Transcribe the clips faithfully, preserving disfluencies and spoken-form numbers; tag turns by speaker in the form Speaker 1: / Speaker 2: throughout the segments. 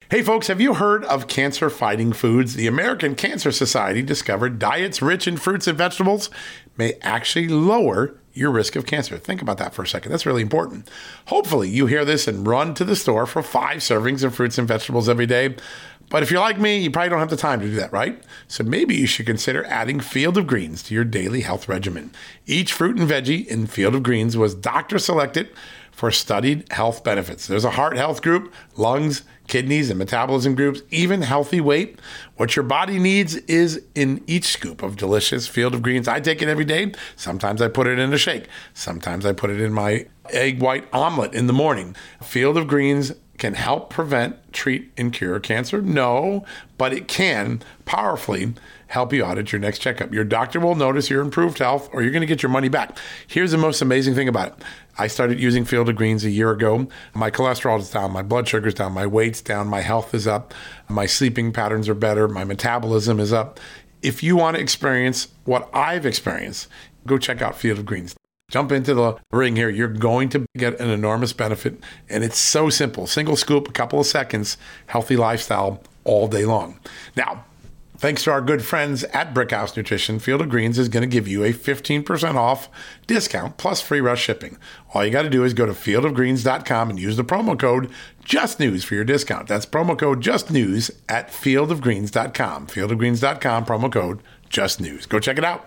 Speaker 1: Hey folks, have you heard of cancer-fighting foods? The American Cancer Society discovered diets rich in fruits and vegetables may actually lower your risk of cancer. Think about that for a second. That's really important. Hopefully you hear this and run to the store for five servings of fruits and vegetables every day. But if you're like me, you probably don't have the time to do that, right? So maybe you should consider adding Field of Greens to your daily health regimen. Each fruit and veggie in Field of Greens was doctor selected for studied health benefits. There's a heart health group, lungs, kidneys, and metabolism groups, even healthy weight. What your body needs is in each scoop of delicious Field of Greens. I take it every day. Sometimes I put it in a shake. Sometimes I put it in my egg white omelet in the morning. Field of Greens can help prevent, treat, and cure cancer? No, but it can powerfully help you out at your next checkup. Your doctor will notice your improved health, or you're going to get your money back. Here's the most amazing thing about it. I started using Field of Greens a year ago. My cholesterol is down, my blood sugar's down, my weight's down, my health is up, my sleeping patterns are better, my metabolism is up. If you want to experience what I've experienced, go check out Field of Greens. Jump into the ring here. You're going to get an enormous benefit, and it's so simple. Single scoop, a couple of seconds, healthy lifestyle all day long. Now, thanks to our good friends at Brickhouse Nutrition, Field of Greens is going to give you a fifteen percent off discount plus free rush shipping. All you got to do is go to field of greens dot com and use the promo code JUSTNEWS for your discount. That's promo code JUSTNEWS at field of greens dot com. field of greens dot com, promo code JUSTNEWS. Go check it out.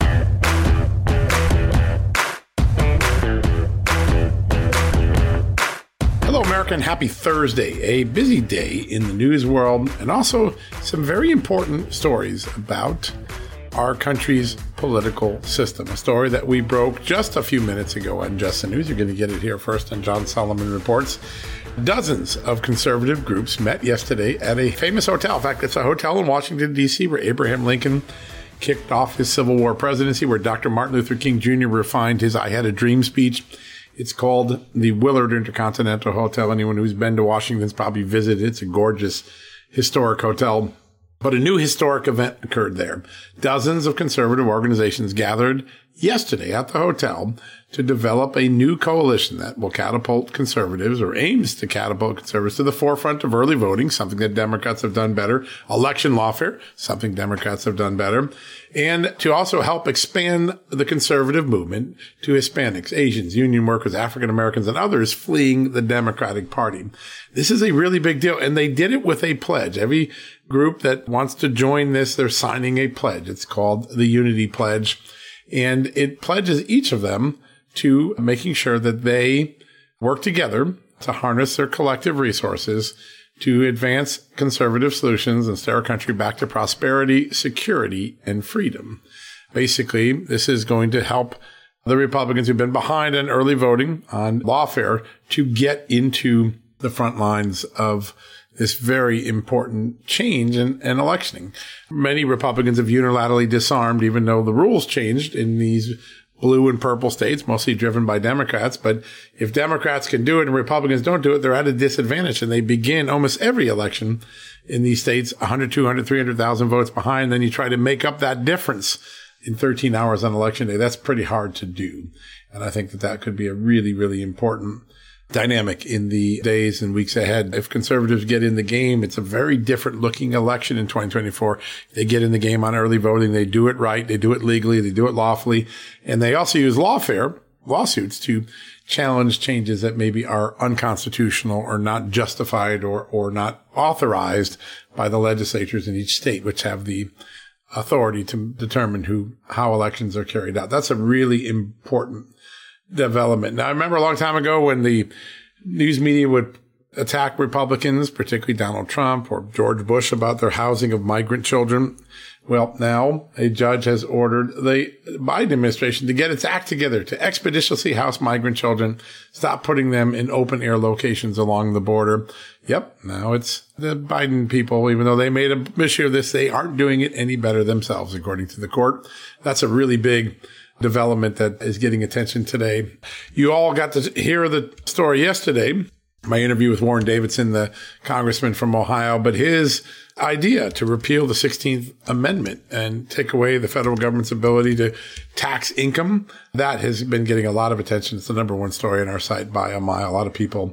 Speaker 1: Hello, America, and happy Thursday. A busy day in the news world, and also some very important stories about our country's political system. A story that we broke just a few minutes ago on Just the News. You're going to get it here first on John Solomon Reports. Dozens of conservative groups met yesterday at a famous hotel. In fact, it's a hotel in Washington, D C, where Abraham Lincoln kicked off his Civil War presidency, where Doctor Martin Luther King Junior refined his I Had a Dream speech. It's called the Willard Intercontinental Hotel. Anyone who's been to Washington's probably visited. It's a gorgeous, historic hotel. But a new historic event occurred there. Dozens of conservative organizations gathered yesterday at the hotel to develop a new coalition that will catapult conservatives, or aims to catapult conservatives, to the forefront of early voting, something that Democrats have done better, election lawfare, something Democrats have done better, and to also help expand the conservative movement to Hispanics, Asians, union workers, African Americans, and others fleeing the Democratic Party. This is a really big deal, and they did it with a pledge. Every group that wants to join this, they're signing a pledge. It's called the Unity Pledge, and it pledges each of them to making sure that they work together to harness their collective resources to advance conservative solutions and steer our country back to prosperity, security, and freedom. Basically, this is going to help the Republicans who've been behind on early voting on lawfare to get into the front lines of this very important change in, in electioning. Many Republicans have unilaterally disarmed, even though the rules changed in these blue and purple states, mostly driven by Democrats. But if Democrats can do it and Republicans don't do it, they're at a disadvantage. And they begin almost every election in these states one hundred, two hundred, three hundred thousand votes behind. Then you try to make up that difference in thirteen hours on election day. That's pretty hard to do. And I think that that could be a really, really important dynamic in the days and weeks ahead. If conservatives get in the game, it's a very different looking election in twenty twenty-four. They get in the game on early voting. They do it right. They do it legally. They do it lawfully. And they also use lawfare, lawsuits, to challenge changes that maybe are unconstitutional or not justified or, or not authorized by the legislatures in each state, which have the authority to determine who, how elections are carried out. That's a really important development. Now, I remember a long time ago when the news media would attack Republicans, particularly Donald Trump or George Bush, about their housing of migrant children. Well, now a judge has ordered the Biden administration to get its act together to expeditiously house migrant children, stop putting them in open air locations along the border. Yep, now it's the Biden people, even though they made a issue of this, they aren't doing it any better themselves, according to the court. That's a really big development that is getting attention today. You all got to hear the story yesterday, my interview with Warren Davidson, the congressman from Ohio, but his idea to repeal the sixteenth Amendment and take away the federal government's ability to tax income, that has been getting a lot of attention. It's the number one story on our site by a mile. A lot of people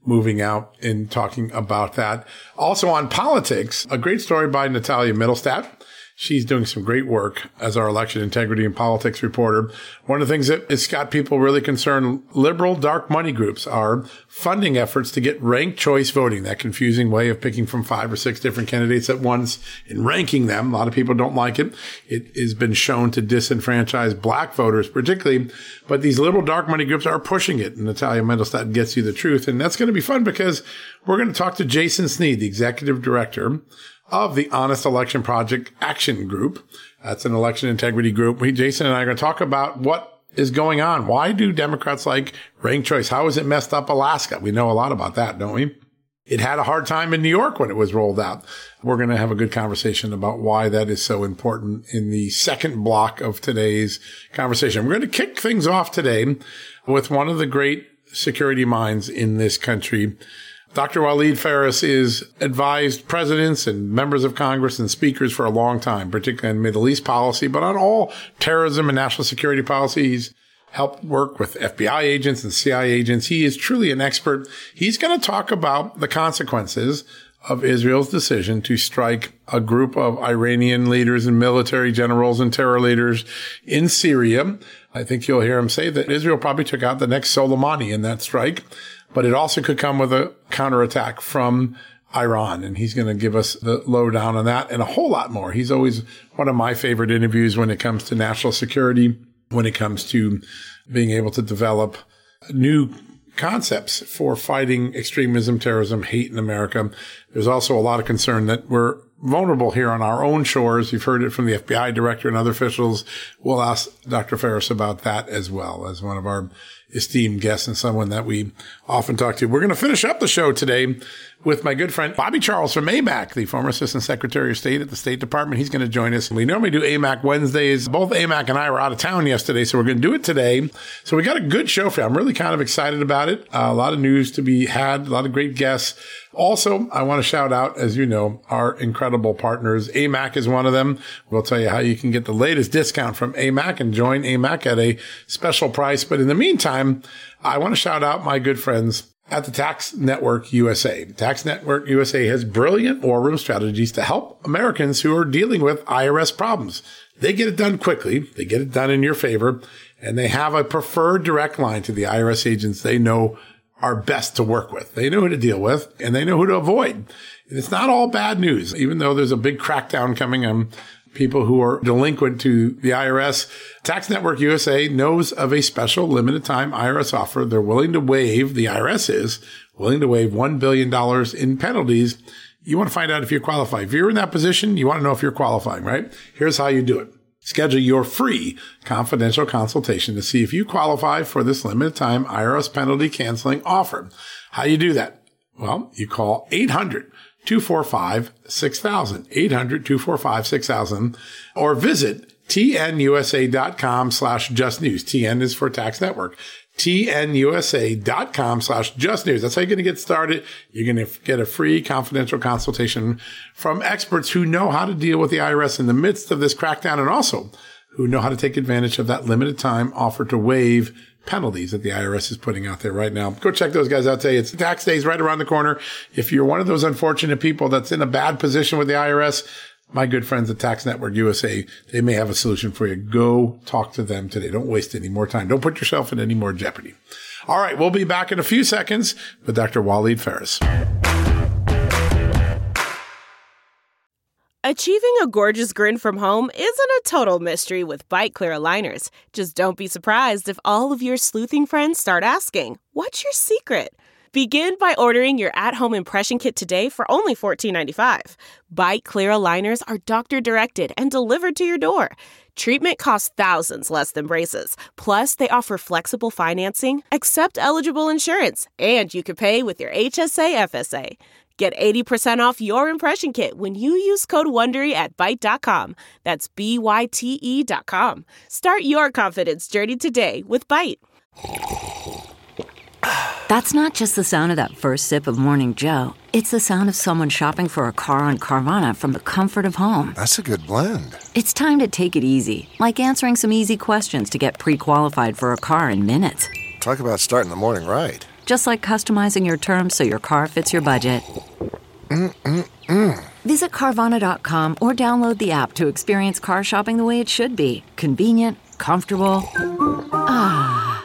Speaker 1: moving out and talking about that. Also on politics, a great story by Natalia Mittelstadt. She's doing some great work as our election integrity and politics reporter. One of the things that has got people really concerned, liberal dark money groups are funding efforts to get ranked choice voting, that confusing way of picking from five or six different candidates at once and ranking them. A lot of people don't like it. It has been shown to disenfranchise black voters particularly, but these liberal dark money groups are pushing it. And Natalia Mittelstadt gets you the truth. And that's going to be fun because we're going to talk to Jason Sneed, the executive director of the Honest Election Project Action Group. That's an election integrity group. We, Jason and I are going to talk about what is going on. Why do Democrats like ranked choice? How has it messed up Alaska? We know a lot about that, don't we? It had a hard time in New York when it was rolled out. We're going to have a good conversation about why that is so important in the second block of today's conversation. We're going to kick things off today with one of the great security minds in this country. Doctor Walid Phares is advised presidents and members of Congress and speakers for a long time, particularly on Middle East policy, but on all terrorism and national security policy. He's helped work with F B I agents and C I A agents. He is truly an expert. He's going to talk about the consequences of Israel's decision to strike a group of Iranian leaders and military generals and terror leaders in Syria. I think you'll hear him say that Israel probably took out the next Soleimani in that strike. But it also could come with a counterattack from Iran. And he's going to give us the lowdown on that and a whole lot more. He's always one of my favorite interviews when it comes to national security, when it comes to being able to develop new concepts for fighting extremism, terrorism, hate in America. There's also a lot of concern that we're vulnerable here on our own shores. You've heard it from the F B I director and other officials. We'll ask Doctor Phares about that as well as one of our esteemed guests and someone that we often talk to. We're going to finish up the show today with my good friend Bobby Charles from A M A C, the former Assistant Secretary of State at the State Department. He's going to join us. We normally do A M A C Wednesdays. Both A M A C and I were out of town yesterday, so we're going to do it today. So we got a good show for you. I'm really kind of excited about it. Uh, a lot of news to be had, a lot of great guests. Also, I want to shout out, as you know, our incredible partners. A M A C is one of them. We'll tell you how you can get the latest discount from A M A C and join A M A C at a special price. But in the meantime, I want to shout out my good friends at the Tax Network U S A. Tax Network U S A has brilliant war room strategies to help Americans who are dealing with I R S problems. They get it done quickly. They get it done in your favor. And they have a preferred direct line to the I R S agents they know are best to work with. They know who to deal with, and they know who to avoid. And it's not all bad news, even though there's a big crackdown coming on people who are delinquent to the I R S. Tax Network U S A knows of a special limited time I R S offer. They're willing to waive, the I R S is willing to waive one billion dollars in penalties. You want to find out if you qualify. If you're in that position, you want to know if you're qualifying, right? Here's how you do it. Schedule your free confidential consultation to see if you qualify for this limited time I R S penalty canceling offer. How you do that? Well, you call eight hundred, two four five, six thousand, eight hundred, two four five, six thousand, or visit tnusa.com slash just news. T N is for Tax Network. tnusa.com slash just news. That's how you're going to get started. You're going to get a free confidential consultation from experts who know how to deal with the I R S in the midst of this crackdown and also who know how to take advantage of that limited time offer to waive penalties that the I R S is putting out there right now. Go check those guys out today. It's tax days right around the corner. If you're one of those unfortunate people that's in a bad position with the I R S, my good friends at Tax Network U S A, they may have a solution for you. Go talk to them today. Don't waste any more time. Don't put yourself in any more jeopardy. All right, we'll be back in a few seconds with Doctor Walid Phares.
Speaker 2: Achieving a gorgeous grin from home isn't a total mystery with Byte Clear aligners. Just don't be surprised if all of your sleuthing friends start asking, "What's your secret?" Begin by ordering your at-home impression kit today for only fourteen ninety-five. Byte Clear aligners are doctor-directed and delivered to your door. Treatment costs thousands less than braces. Plus, they offer flexible financing, accept eligible insurance, and you can pay with your H S A F S A. Get eighty percent off your impression kit when you use code WONDERY at byte dot com. That's B Y T E dot com. Start your confidence journey today with Byte.
Speaker 3: That's not just the sound of that first sip of Morning Joe. It's the sound of someone shopping for a car on Carvana from the comfort of home.
Speaker 4: That's a good blend.
Speaker 3: It's time to take it easy, like answering some easy questions to get pre-qualified for a car in minutes.
Speaker 4: Talk about starting the morning right.
Speaker 3: just like customizing your terms so your car fits your budget.
Speaker 4: Mm-mm-mm.
Speaker 3: Visit Carvana dot com or download the app to experience car shopping the way it should be. Convenient, comfortable. Ah.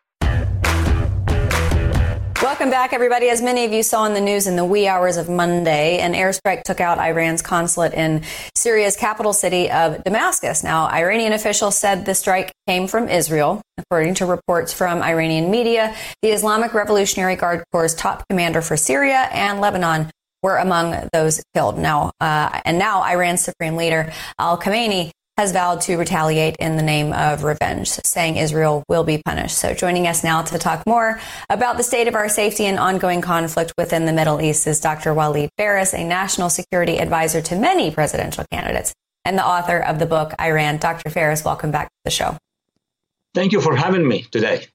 Speaker 5: Welcome back, everybody. As many of you saw in the news in the wee hours of Monday, an airstrike took out Iran's consulate in Syria's capital city of Damascus. Now, Iranian officials said the strike came from Israel. According to reports from Iranian media, the Islamic Revolutionary Guard Corps' top commander for Syria and Lebanon were among those killed. Now, uh, and now Iran's supreme leader, Al Khamenei, has vowed to retaliate in the name of revenge, saying Israel will be punished. So joining us now to talk more about the state of our safety and ongoing conflict within the Middle East is Doctor Walid Phares, a national security advisor to many presidential candidates and the author of the book Iran. Doctor Phares, welcome back to the show.
Speaker 6: Thank you for having me today.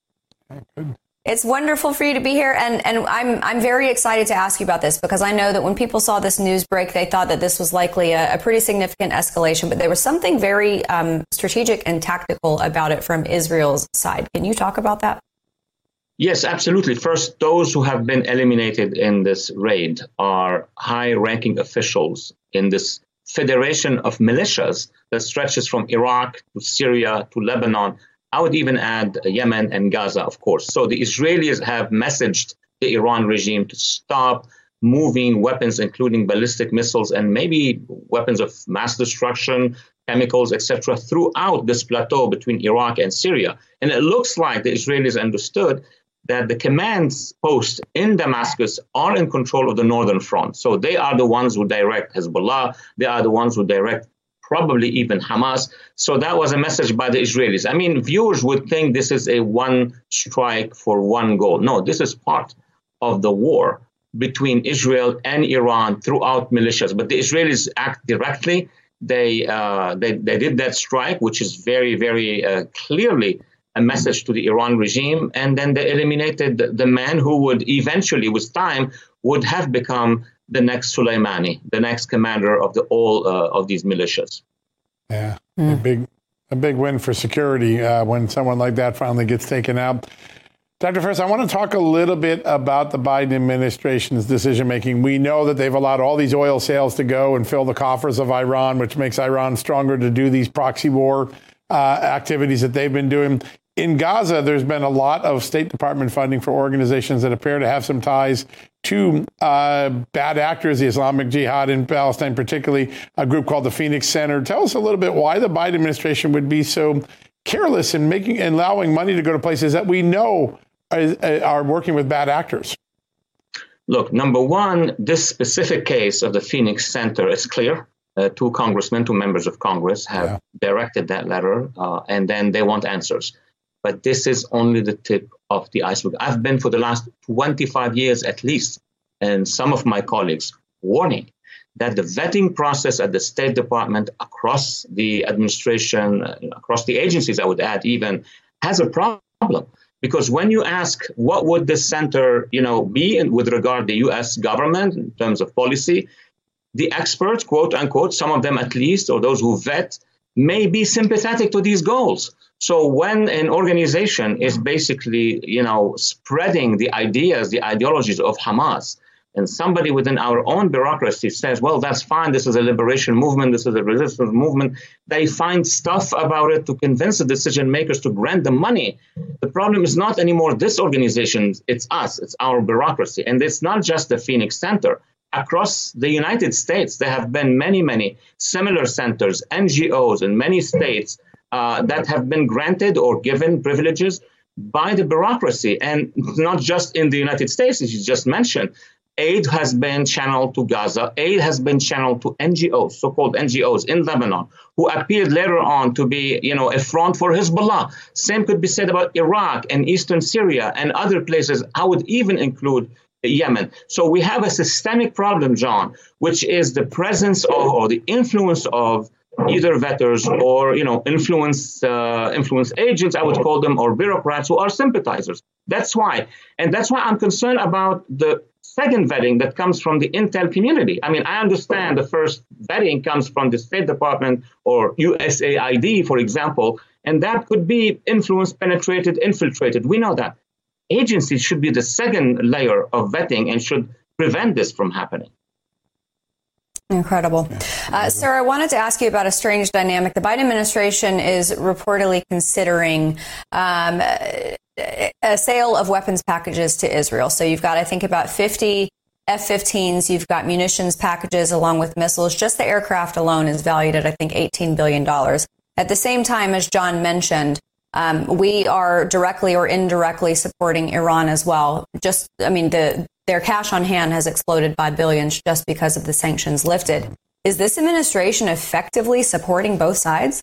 Speaker 5: It's wonderful for you to be here, and, and I'm I'm very excited to ask you about this because I know that when people saw this news break, they thought that this was likely a, a pretty significant escalation, but there was something very um, strategic and tactical about it from Israel's side. Can you talk about that?
Speaker 6: Yes, absolutely. First, those who have been eliminated in this raid are high-ranking officials in this federation of militias that stretches from Iraq to Syria to Lebanon. I would even add Yemen and Gaza, of course. So the Israelis have messaged the Iran regime to stop moving weapons, including ballistic missiles and maybe weapons of mass destruction, chemicals, et cetera, throughout this plateau between Iraq and Syria. And it looks like the Israelis understood that the command posts in Damascus are in control of the northern front. So they are the ones who direct Hezbollah. They are the ones who direct probably even Hamas. So that was a message by the Israelis. I mean, viewers would think this is a one strike for one goal. No, this is part of the war between Israel and Iran throughout militias. But the Israelis act directly. They uh, they, they did that strike, which is very, very uh, clearly a message to the Iran regime. And then they eliminated the, the man who would eventually, with time, would have become the next Soleimani, the next commander of the all uh, of these militias.
Speaker 1: Yeah, mm. a big, a big win for security uh, when someone like that finally gets taken out. Doctor Phares, I want to talk a little bit about the Biden administration's decision making. We know that they've allowed all these oil sales to go and fill the coffers of Iran, which makes Iran stronger to do these proxy war uh, activities that they've been doing. In Gaza, there's been a lot of State Department funding for organizations that appear to have some ties to uh, bad actors, the Islamic Jihad in Palestine, particularly a group called the Phoenix Center. Tell us a little bit why the Biden administration would be so careless in making and allowing money to go to places that we know are, are working with bad actors.
Speaker 6: Look, number one, this specific case of the Phoenix Center is clear. Uh, two congressmen, two members of Congress have yeah. directed that letter, uh, and then they want answers. But this is only the tip of the iceberg. I've been for the last twenty-five years at least, and some of my colleagues warning that the vetting process at the State Department, across the administration, across the agencies, I would add even, has a problem. Because when you ask what would this center, you know, be in, with regard to the U S government in terms of policy, the experts, quote unquote, some of them at least, or those who vet, may be sympathetic to these goals. So when an organization is basically, you know, spreading the ideas, the ideologies of Hamas, and somebody within our own bureaucracy says, well, that's fine, this is a liberation movement, this is a resistance movement, they find stuff about it to convince the decision makers to grant them money. The problem is not anymore this organization, it's us, it's our bureaucracy. And it's not just the Phoenix Center. Across the United States, there have been many, many similar centers, N G Os in many states uh, that have been granted or given privileges by the bureaucracy. And not just in the United States, as you just mentioned. Aid has been channeled to Gaza. Aid has been channeled to N G Os, so-called N G Os in Lebanon, who appeared later on to be, you know, a front for Hezbollah. Same could be said about Iraq and eastern Syria and other places. I would even include Yemen. So we have a systemic problem, John, which is the presence of or the influence of either vetters or, you know, influence uh, influence agents, I would call them, or bureaucrats who are sympathizers. That's why. And that's why I'm concerned about the second vetting that comes from the intel community. I mean, I understand the first vetting comes from the State Department or U S A I D, for example, and that could be influence penetrated, infiltrated. We know that. agencies should be the second layer of vetting and should prevent this from happening.
Speaker 5: Incredible. Uh, sir, I wanted to ask you about a strange dynamic. The Biden administration is reportedly considering um, a sale of weapons packages to Israel. So you've got, I think, about fifty F fifteens. You've got munitions packages along with missiles. Just the aircraft alone is valued at, I think, eighteen billion dollars. At the same time, as John mentioned, um, we are directly or indirectly supporting Iran as well. Just, I mean, the their cash on hand has exploded by billions just because of the sanctions lifted. Is this administration effectively supporting both sides?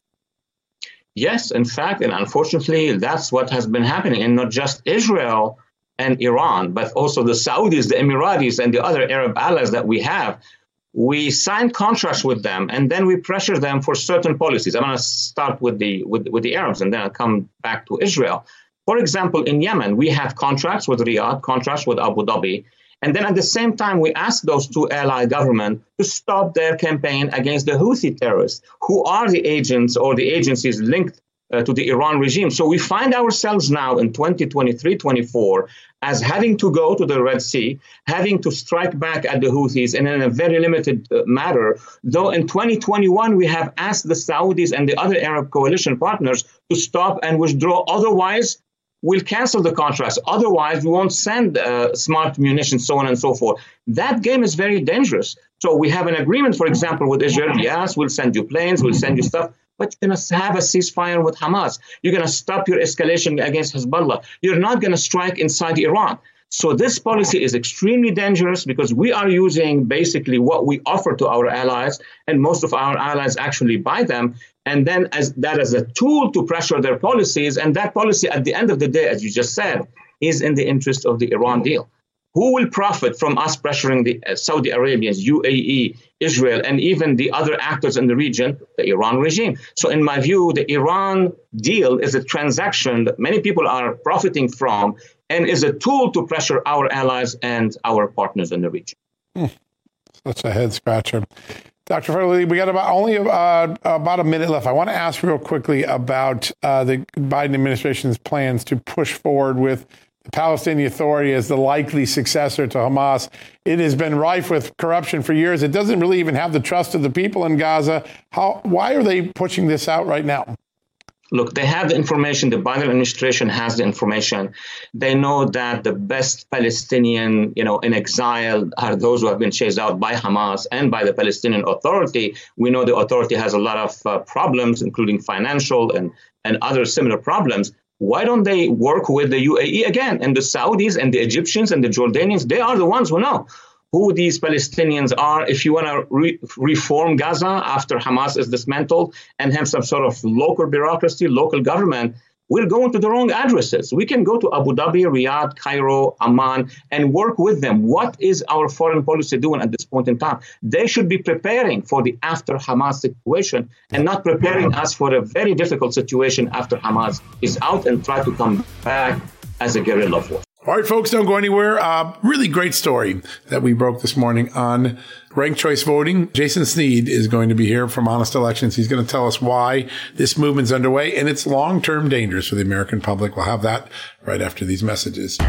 Speaker 6: Yes, in fact, and unfortunately, that's what has been happening. And not just Israel and Iran, but also the Saudis, the Emiratis, and the other Arab allies that we have. We sign contracts with them, and then we pressure them for certain policies. I'm going to start with the with, with the Arabs, and then I'll come back to Israel. For example, in Yemen, we have contracts with Riyadh, contracts with Abu Dhabi. And then at the same time, we ask those two ally governments to stop their campaign against the Houthi terrorists, who are the agents or the agencies linked uh, to the Iran regime. So we find ourselves now in twenty twenty-three twenty-four as having to go to the Red Sea, having to strike back at the Houthis, and in a very limited uh, matter. Though in twenty twenty-one, we have asked the Saudis and the other Arab coalition partners to stop and withdraw. Otherwise, we'll cancel the contracts. Otherwise, we won't send uh, smart munitions, so on and so forth. That game is very dangerous. So we have an agreement, for example, with Israel. Yes, we'll send you planes, we'll send you stuff, but you're going to have a ceasefire with Hamas. You're going to stop your escalation against Hezbollah. You're not going to strike inside Iran. So this policy is extremely dangerous because we are using basically what we offer to our allies, and most of our allies actually buy them, and then as that as a tool to pressure their policies. And that policy, at the end of the day, as you just said, is in the interest of the Iran deal. Who will profit from us pressuring the uh, Saudi Arabians, U A E, Israel, and even the other actors in the region? The Iran regime. So in my view, the Iran deal is a transaction that many people are profiting from and is a tool to pressure our allies and our partners in the region.
Speaker 1: Hmm. Such a head scratcher. Doctor Farley, we got about only uh, about a minute left. I want to ask real quickly about uh, the Biden administration's plans to push forward with the Palestinian Authority as the likely successor to Hamas. It has been rife with corruption for years. It doesn't really even have the trust of the people in Gaza. How? Why are they pushing this out right now?
Speaker 6: Look, they have the information. The Biden administration has the information. They know that the best Palestinian, you know, in exile are those who have been chased out by Hamas and by the Palestinian Authority. We know the authority has a lot of uh, problems, including financial and, and other similar problems. Why don't they work with the U A E again? And the Saudis and the Egyptians and the Jordanians, they are the ones who know who these Palestinians are. If you want to re- reform Gaza after Hamas is dismantled and have some sort of local bureaucracy, local government, we'll go into the wrong addresses. We can go to Abu Dhabi, Riyadh, Cairo, Amman, and work with them. What is our foreign policy doing at this point in time? They should be preparing for the after Hamas situation and not preparing us for a very difficult situation after Hamas is out and try to come back as a guerrilla force.
Speaker 1: All right, folks, don't go anywhere. Uh, really great story that we broke this morning on ranked choice voting. Jason Sneed is going to be here from Honest Elections. He's going to tell us why this movement's underway and its long-term dangers for the American public. We'll have that right after these messages.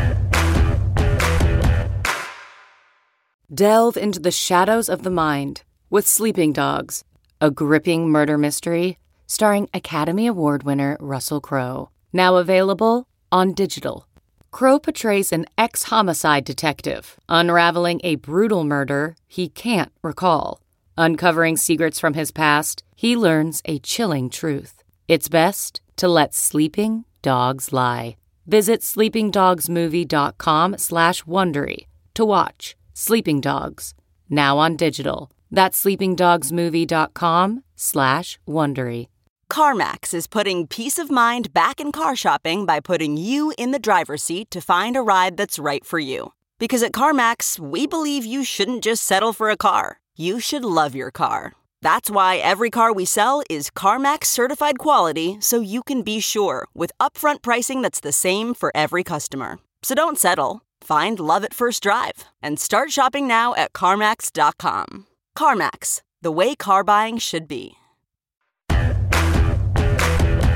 Speaker 7: Delve into the shadows of the mind with Sleeping Dogs, a gripping murder mystery starring Academy Award winner Russell Crowe. Now available on digital. Crowe portrays an ex-homicide detective, unraveling a brutal murder he can't recall. Uncovering secrets from his past, he learns a chilling truth. It's best to let sleeping dogs lie. Visit sleepingdogsmovie.com slash Wondery to watch Sleeping Dogs, now on digital. That's sleepingdogsmovie.com slash Wondery.
Speaker 8: CarMax is putting peace of mind back in car shopping by putting you in the driver's seat to find a ride that's right for you. Because at CarMax, we believe you shouldn't just settle for a car. You should love your car. That's why every car we sell is CarMax certified quality, so you can be sure with upfront pricing that's the same for every customer. So don't settle. Find love at first drive and start shopping now at CarMax dot com. CarMax, the way car buying should be.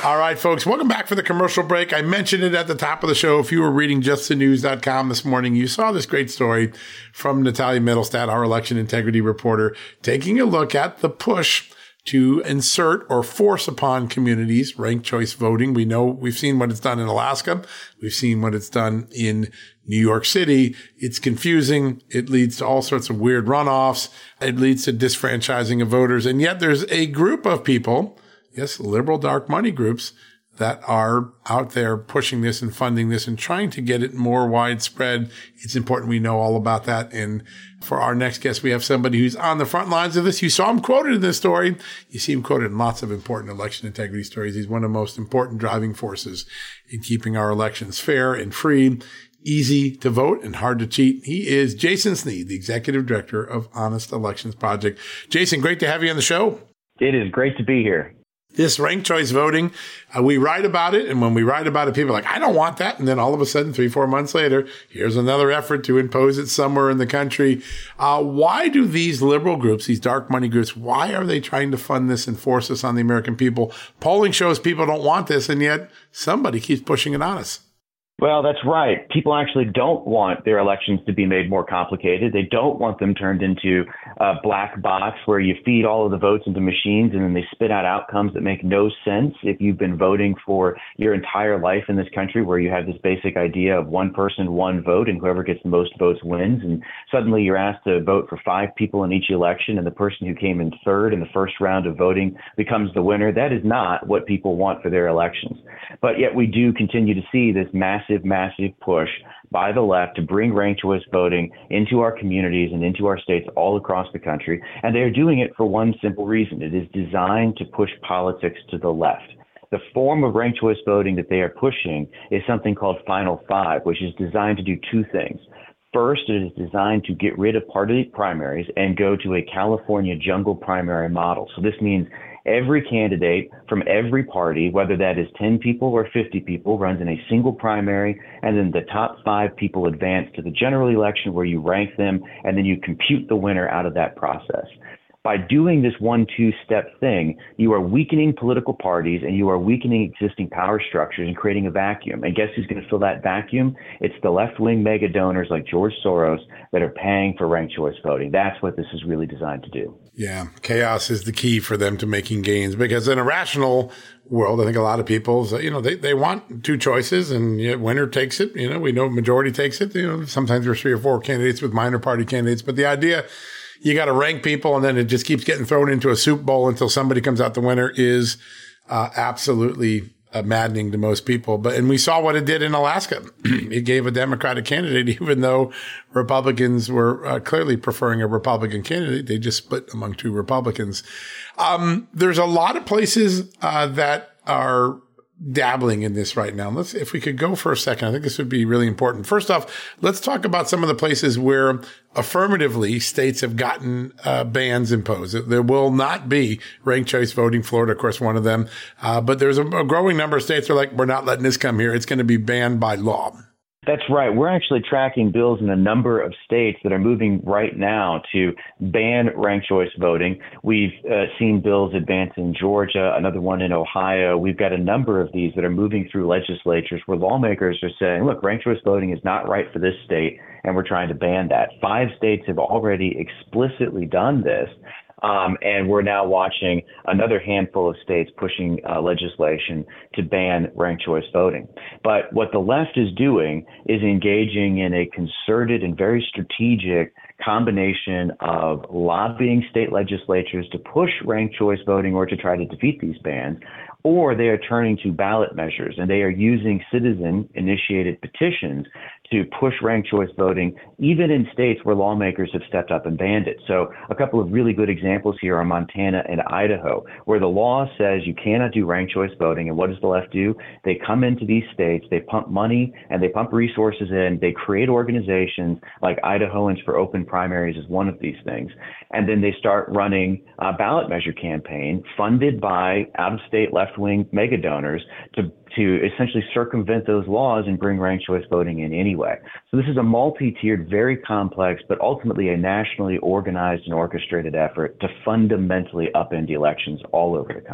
Speaker 1: All right, folks, welcome back for the commercial break. I mentioned it at the top of the show. If you were reading just the news dot com this morning, you saw this great story from Natalia Mittelstadt, our election integrity reporter, taking a look at the push to insert or force upon communities ranked choice voting. We know we've seen what it's done in Alaska. We've seen what it's done in New York City. It's confusing. It leads to all sorts of weird runoffs. It leads to disfranchising of voters. And yet there's a group of people, yes, liberal dark money groups, that are out there pushing this and funding this and trying to get it more widespread. It's important we know all about that. And for our next guest, we have somebody who's on the front lines of this. You saw him quoted in this story. You see him quoted in lots of important election integrity stories. He's one of the most important driving forces in keeping our elections fair and free, easy to vote, and hard to cheat. He is Jason Sneed, the executive director of Honest Elections Project. Jason, great to have you on the show.
Speaker 9: It is great to be here.
Speaker 1: This ranked choice voting, uh, we write about it. And when we write about it, people are like, I don't want that. And then all of a sudden, three, four months later, here's another effort to impose it somewhere in the country. Uh, why do these liberal groups, these dark money groups, why are they trying to fund this and force this on the American people? Polling shows people don't want this, and yet somebody keeps pushing it on us.
Speaker 9: Well, that's right. People actually don't want their elections to be made more complicated. They don't want them turned into a black box where you feed all of the votes into machines and then they spit out outcomes that make no sense. If you've been voting for your entire life in this country where you have this basic idea of one person, one vote, and whoever gets the most votes wins, and suddenly you're asked to vote for five people in each election and the person who came in third in the first round of voting becomes the winner, that is not what people want for their elections. But yet we do continue to see this massive massive push by the left to bring ranked choice voting into our communities and into our states all across the country. And they're doing it for one simple reason. It is designed to push politics to the left. The form of ranked choice voting that they are pushing is something called Final Five, which is designed to do two things. First, it is designed to get rid of party primaries and go to a California jungle primary model. So this means every candidate from every party, whether that is ten people or fifty people, runs in a single primary, and then the top five people advance to the general election where you rank them, and then you compute the winner out of that process. By doing this one, two-step thing, you are weakening political parties and you are weakening existing power structures and creating a vacuum. And guess who's going to fill that vacuum? It's the left-wing mega donors like George Soros that are paying for ranked choice voting. That's what this is really designed to do.
Speaker 1: Yeah, chaos is the key for them to making gains, because in a rational world, I think a lot of people, you know, they, they want two choices, and you know, winner takes it. You know, we know majority takes it. You know, sometimes there's three or four candidates with minor party candidates, but the idea you got to rank people and then it just keeps getting thrown into a soup bowl until somebody comes out the winner is uh, absolutely uh, maddening to most people. But, and we saw what it did in Alaska. It gave a Democratic candidate, even though Republicans were uh, clearly preferring a Republican candidate. They just split among two Republicans. Um, there's a lot of places uh, that are dabbling in this right now. Let's, if we could go for a second, I think this would be really important. First off, let's talk about some of the places where affirmatively states have gotten uh, bans imposed. There will not be ranked choice voting. Florida, of course, one of them. Uh, but there's a, a growing number of states that are like, we're not letting this come here. It's going to be banned by law.
Speaker 9: That's right. We're actually tracking bills in a number of states that are moving right now to ban ranked choice voting. We've uh, seen bills advance in Georgia, another one in Ohio. We've got a number of these that are moving through legislatures where lawmakers are saying, look, ranked choice voting is not right for this state, and we're trying to ban that. Five states have already explicitly done this. Um, and we're now watching another handful of states pushing uh, legislation to ban ranked choice voting. But what the left is doing is engaging in a concerted and very strategic combination of lobbying state legislatures to push ranked choice voting or to try to defeat these bans, or they are turning to ballot measures and they are using citizen-initiated petitions to push ranked choice voting, even in states where lawmakers have stepped up and banned it. So a couple of really good examples here are Montana and Idaho, where the law says you cannot do ranked choice voting. And what does the left do? They come into these states, they pump money and they pump resources in, they create organizations like Idahoans for Open Primaries is one of these things. And then they start running a ballot measure campaign funded by out-of-state left-wing mega donors to to essentially circumvent those laws and bring ranked choice voting in anyway. So this is a multi-tiered, very complex, but ultimately a nationally organized and orchestrated effort to fundamentally upend the elections all over the country.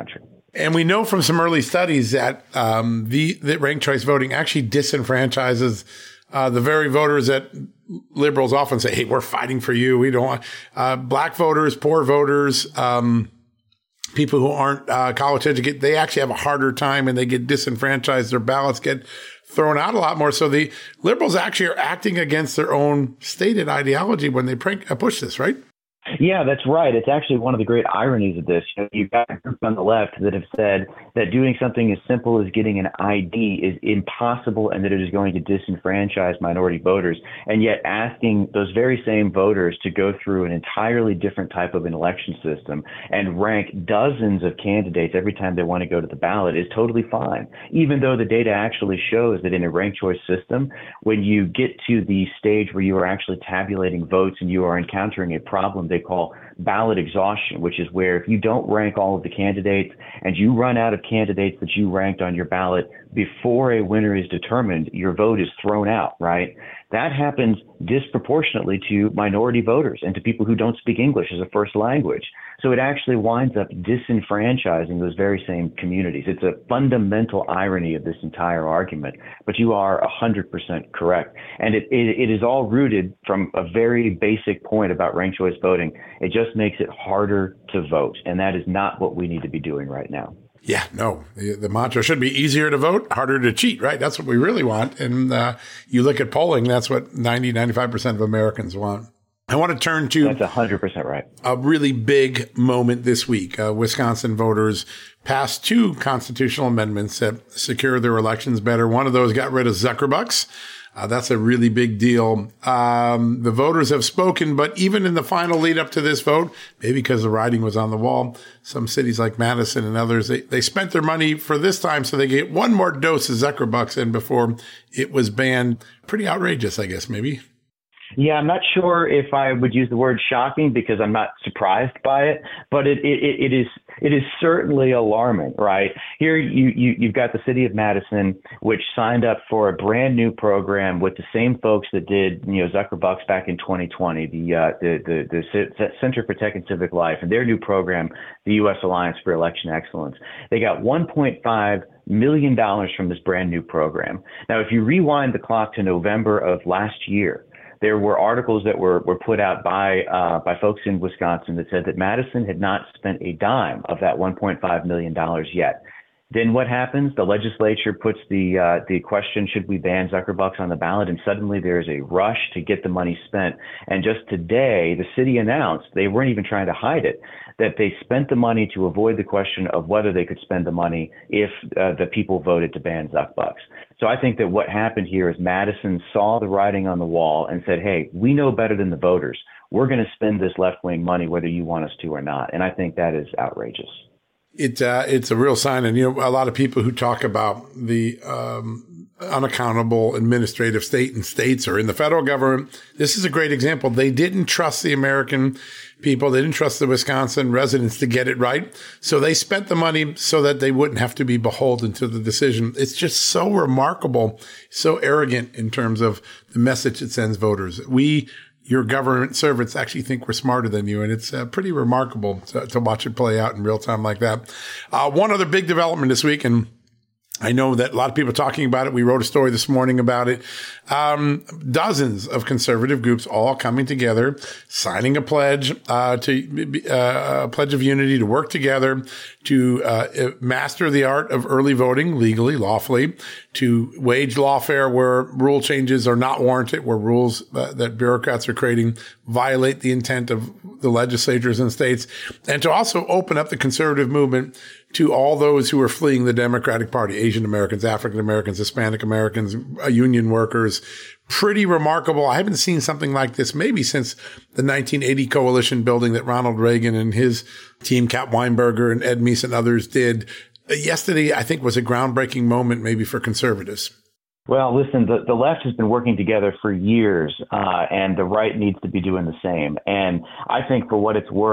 Speaker 1: And we know from some early studies that um, the that ranked choice voting actually disenfranchises uh, the very voters that liberals often say, hey, we're fighting for you. We don't want uh, black voters, poor voters, um, people who aren't uh, college educated. They actually have a harder time and they get disenfranchised. Their ballots get thrown out a lot more. So the liberals actually are acting against their own stated ideology when they prank, uh, push this, right?
Speaker 9: Yeah, that's right. It's actually one of the great ironies of this. You know, you've got groups on the left that have said that doing something as simple as getting an I D is impossible and that it is going to disenfranchise minority voters, and yet asking those very same voters to go through an entirely different type of an election system and rank dozens of candidates every time they want to go to the ballot is totally fine, even though the data actually shows that in a ranked choice system, when you get to the stage where you are actually tabulating votes and you are encountering a problem they call ballot exhaustion, which is where if you don't rank all of the candidates and you run out of candidates that you ranked on your ballot before a winner is determined, your vote is thrown out, right? That happens disproportionately to minority voters and to people who don't speak English as a first language. So it actually winds up disenfranchising those very same communities. It's a fundamental irony of this entire argument, but you are one hundred percent correct. And it, it, it is all rooted from a very basic point about ranked choice voting. It just makes it harder to vote, and that is not what we need to be doing right now.
Speaker 1: Yeah, no, the, the mantra should be easier to vote, harder to cheat, right? That's what we really want. And uh, you look at polling, that's what ninety, ninety-five percent of Americans want. I want to turn to
Speaker 9: That's one hundred percent right.
Speaker 1: A really big moment this week. Uh, Wisconsin voters passed two constitutional amendments that secure their elections better. One of those got rid of Zuckerbucks. Uh, that's a really big deal. Um, the voters have spoken, but even in the final lead up to this vote, maybe because the writing was on the wall, some cities like Madison and others, they, they spent their money for this time so they get one more dose of Zuckerbucks in before it was banned. Pretty outrageous, I guess, maybe.
Speaker 9: Yeah, I'm not sure if I would use the word shocking because I'm not surprised by it, but it it, it is it is certainly alarming, right? Here you, you you've got the city of Madison, which signed up for a brand new program with the same folks that did you know Zuckerbucks back in twenty twenty, the uh, the, the the Center for Tech and Civic Life, and their new program, the U S Alliance for Election Excellence. They got one point five million dollars from this brand new program. Now, if you rewind the clock to November of last year, there were articles that were, were put out by uh, by folks in Wisconsin that said that Madison had not spent a dime of that one point five million dollars yet. Then what happens? The legislature puts the uh, the question, should we ban Zuckerbucks on the ballot? And suddenly there's a rush to get the money spent. And just today, the city announced, they weren't even trying to hide it, that they spent the money to avoid the question of whether they could spend the money if uh, the people voted to ban Zuckerbucks. So I think that what happened here is Madison saw the writing on the wall and said, hey, we know better than the voters. We're going to spend this left-wing money whether you want us to or not. And I think that is outrageous.
Speaker 1: It, uh, it's a real sign. And, you know, a lot of people who talk about the um, unaccountable administrative state and states or in the federal government, this is a great example. They didn't trust the American people. They didn't trust the Wisconsin residents to get it right. So they spent the money so that they wouldn't have to be beholden to the decision. It's just so remarkable, so arrogant in terms of the message it sends voters. We, your government servants, actually think we're smarter than you. And it's uh, pretty remarkable to, to watch it play out in real time like that. Uh, one other big development this week, and I know that a lot of people are talking about it. We wrote a story this morning about it. Um, dozens of conservative groups all coming together, signing a pledge, uh, to, uh, a pledge of unity to work together to, uh, master the art of early voting legally, lawfully, to wage lawfare where rule changes are not warranted, where rules uh, that bureaucrats are creating violate the intent of the legislatures and states, and to also open up the conservative movement to all those who are fleeing the Democratic Party, Asian Americans, African Americans, Hispanic Americans, uh, union workers. Pretty remarkable. I haven't seen something like this maybe since the nineteen eighty coalition building that Ronald Reagan and his team, Cap Weinberger and Ed Meese and others did. Uh, yesterday, I think, was a groundbreaking moment maybe for conservatives.
Speaker 9: Well, listen, the, the left has been working together for years, uh, and the right needs to be doing the same. And I think for what it's worth,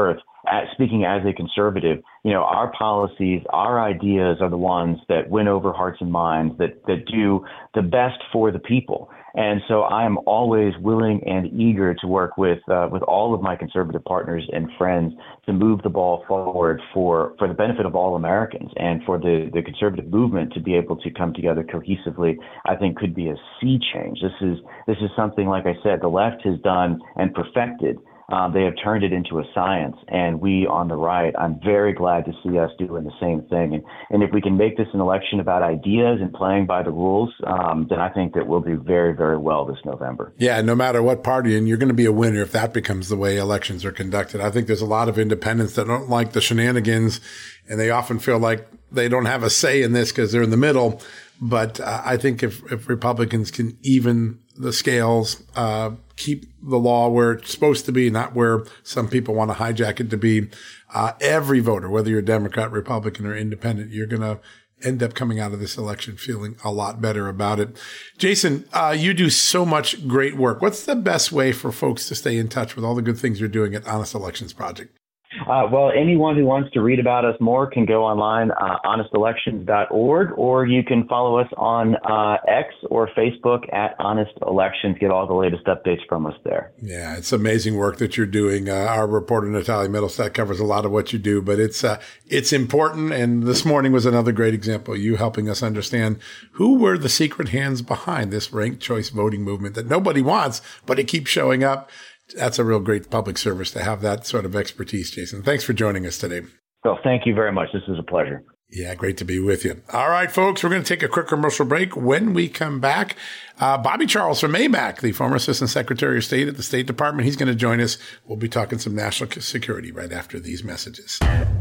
Speaker 9: As, speaking as a conservative, you know, our policies, our ideas are the ones that win over hearts and minds, that that do the best for the people. And so I am always willing and eager to work with uh, with all of my conservative partners and friends to move the ball forward for, for the benefit of all Americans, and for the, the conservative movement to be able to come together cohesively. I think could be a sea change. This is this is something, like I said, the left has done and perfected. Um, they have turned it into a science, and we on the right, I'm very glad to see us doing the same thing. And, and if we can make this an election about ideas and playing by the rules, um, then I think that we'll do very, very well this November.
Speaker 1: Yeah, no matter what party, and you're going to be a winner if that becomes the way elections are conducted. I think there's a lot of independents that don't like the shenanigans, and they often feel like they don't have a say in this because they're in the middle. But uh, I think if, if Republicans can even the scales, uh, keep the law where it's supposed to be, not where some people want to hijack it to be, uh, every voter, whether you're Democrat, Republican, or independent, you're going to end up coming out of this election feeling a lot better about it. Jason, uh, you do so much great work. What's the best way for folks to stay in touch with all the good things you're doing at Honest Elections Project?
Speaker 9: Uh, well, anyone who wants to read about us more can go online, uh, honest elections dot org, or you can follow us on uh, X or Facebook at Honest Elections. Get all the latest updates from us there.
Speaker 1: Yeah, it's amazing work that you're doing. Uh, our reporter, Natalia Middlestadt, covers a lot of what you do, but it's uh, it's important. And this morning was another great example, you helping us understand who were the secret hands behind this ranked choice voting movement that nobody wants, but it keeps showing up. That's a real great public service to have that sort of expertise, Jason. Thanks for joining us today.
Speaker 9: Well, thank you very much. This is a pleasure.
Speaker 1: Yeah, great to be with you. All right, folks, we're going to take a quick commercial break. When we come back, uh, Bobby Charles from A M A C, the former Assistant Secretary of State at the State Department, he's going to join us. We'll be talking some national security right after these messages.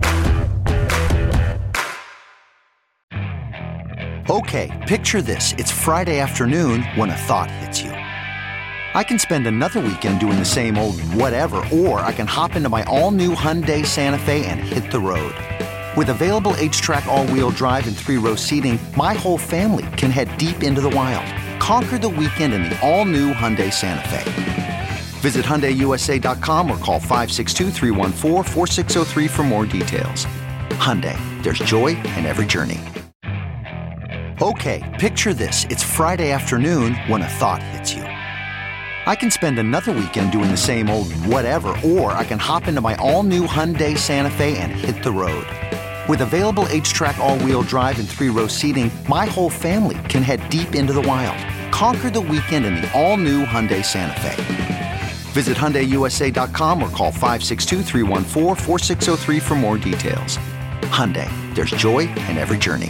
Speaker 10: Okay, picture this. It's Friday afternoon when a thought hits you. I can spend another weekend doing the same old whatever, or I can hop into my all-new Hyundai Santa Fe and hit the road. With available H-Track all-wheel drive and three-row seating, my whole family can head deep into the wild. Conquer the weekend in the all-new Hyundai Santa Fe. Visit Hyundai U S A dot com or call five six two, three one four, four six zero three for more details. Hyundai, there's joy in every journey. Okay, picture this. It's Friday afternoon when a thought hits you. I can spend another weekend doing the same old whatever, or I can hop into my all-new Hyundai Santa Fe and hit the road. With available H-Track all-wheel drive and three-row seating, my whole family can head deep into the wild. Conquer the weekend in the all-new Hyundai Santa Fe. Visit Hyundai U S A dot com or call five six two, three one four, four six zero three for more details. Hyundai, there's joy in every journey.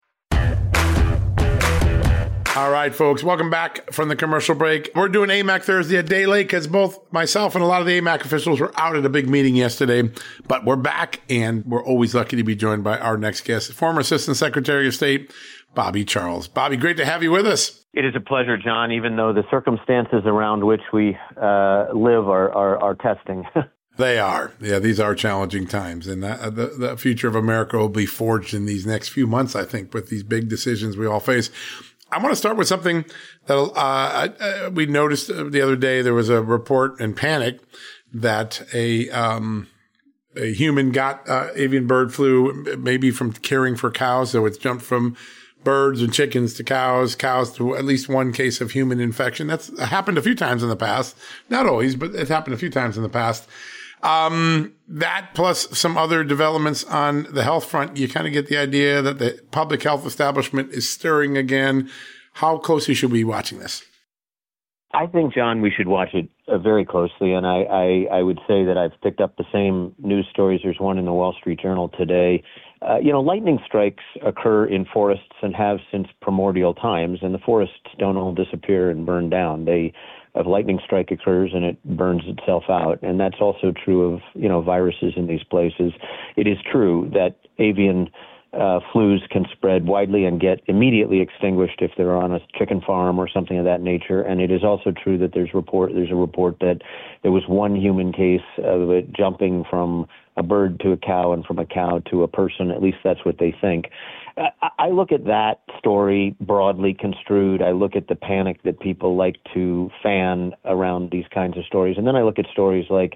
Speaker 1: All right, folks, welcome back from the commercial break. We're doing A M A C Thursday a day late because both myself and a lot of the A M A C officials were out at a big meeting yesterday. But we're back, and we're always lucky to be joined by our next guest, former Assistant Secretary of State, Bobby Charles. Bobby, great to have you with us.
Speaker 11: It is a pleasure, John, even though the circumstances around which we uh, live are, are, are testing.
Speaker 1: They are. Yeah, these are challenging times. And uh, the, the future of America will be forged in these next few months, I think, with these big decisions we all face. I want to start with something that uh, uh, we noticed the other day. There was a report in Panic that a um, a human got uh, avian bird flu, maybe from caring for cows. So it's jumped from birds and chickens to cows, cows to at least one case of human infection. That's happened a few times in the past. Not always, but it's happened a few times in the past. Um, that plus some other developments on the health front, you kind of get the idea that the public health establishment is stirring again. How closely should we be watching this?
Speaker 11: I think, John, we should watch it uh, very closely. And I, I, I would say that I've picked up the same news stories. There's one in the Wall Street Journal today. Uh, you know, lightning strikes occur in forests and have since primordial times, and the forests don't all disappear and burn down. They A lightning strike occurs and it burns itself out. And that's also true of, you know, viruses in these places. It is true that avian uh, flus can spread widely and get immediately extinguished if they're on a chicken farm or something of that nature. And it is also true that there's report there's a report that there was one human case of it jumping from a bird to a cow and from a cow to a person. At least that's what they think. I look at that story broadly construed. I look at the panic that people like to fan around these kinds of stories. And then I look at stories like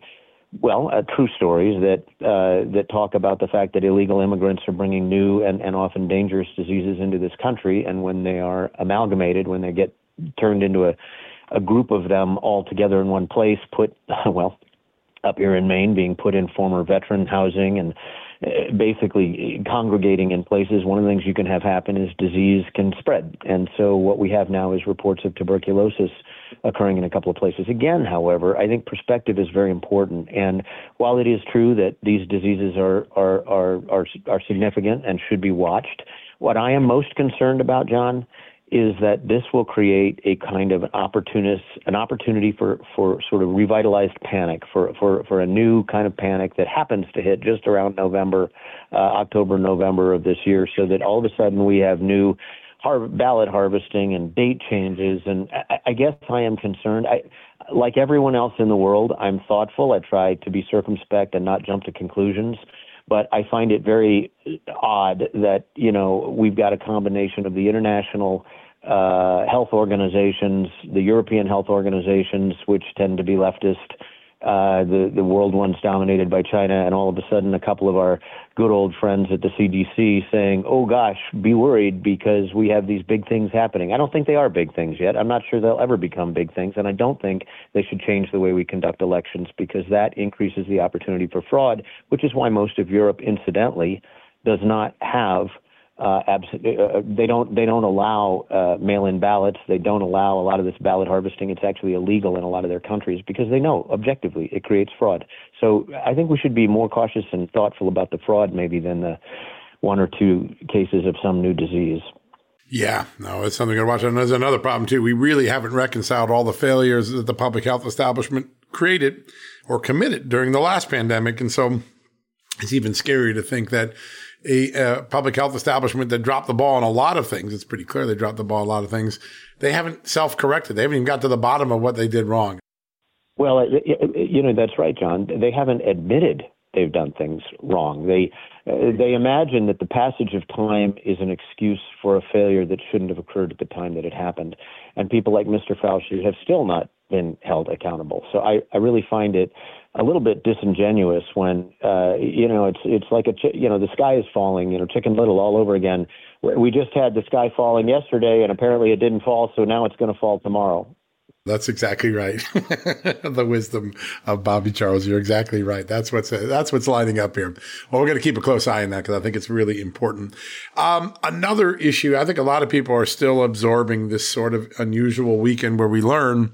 Speaker 11: well, uh, true stories that uh, that talk about the fact that illegal immigrants are bringing new and, and often dangerous diseases into this country, and when they are amalgamated, when they get turned into a, a group of them all together in one place, put, well, up here in Maine, being put in former veteran housing and uh, basically congregating in places, one of the things you can have happen is disease can spread. And so what we have now is reports of tuberculosis occurring in a couple of places. Again, however, I think perspective is very important. And while it is true that these diseases are are are are, are significant and should be watched, what I am most concerned about, John, is that this will create a kind of opportunist, an opportunity for, for sort of revitalized panic, for, for, for a new kind of panic that happens to hit just around November, uh, October, November of this year, so that all of a sudden we have new har- ballot harvesting and date changes. And I, I guess I am concerned. I, like everyone else in the world, I'm thoughtful. I try to be circumspect and not jump to conclusions. But I find it very odd that, you know, we've got a combination of the international uh, health organizations, the European health organizations, which tend to be leftist, uh, the, the world ones dominated by China, and all of a sudden a couple of our good old friends at the C D C saying, oh, gosh, be worried because we have these big things happening. I don't think they are big things yet. I'm not sure they'll ever become big things, and I don't think they should change the way we conduct elections because that increases the opportunity for fraud, which is why most of Europe, incidentally, does not have Uh, abs- uh, they don't they don't allow uh, mail-in ballots. They don't allow a lot of this ballot harvesting. It's actually illegal in a lot of their countries because they know objectively it creates fraud. So I think we should be more cautious and thoughtful about the fraud maybe than the one or two cases of some new disease.
Speaker 1: Yeah, no, it's something to watch. And there's another problem too. We really haven't reconciled all the failures that the public health establishment created or committed during the last pandemic. And so it's even scary to think that a uh, public health establishment that dropped the ball on a lot of things. It's pretty clear they dropped the ball on a lot of things. They haven't self-corrected. They haven't even got to the bottom of what they did wrong.
Speaker 11: Well, you know, that's right, John. They haven't admitted they've done things wrong. They uh, they imagine that the passage of time is an excuse for a failure that shouldn't have occurred at the time that it happened. And people like Mister Fauci have still not been held accountable. So I, I really find it a little bit disingenuous when, uh, you know, it's it's like, a ch- you know, the sky is falling, you know, Chicken Little all over again. We just had the sky falling yesterday and apparently it didn't fall, so now it's going to fall tomorrow.
Speaker 1: That's exactly right. The wisdom of Bobby Charles. You're exactly right. That's what's uh, that's what's lining up here. Well, we're going to keep a close eye on that because I think it's really important. Um, another issue, I think a lot of people are still absorbing this sort of unusual weekend where we learn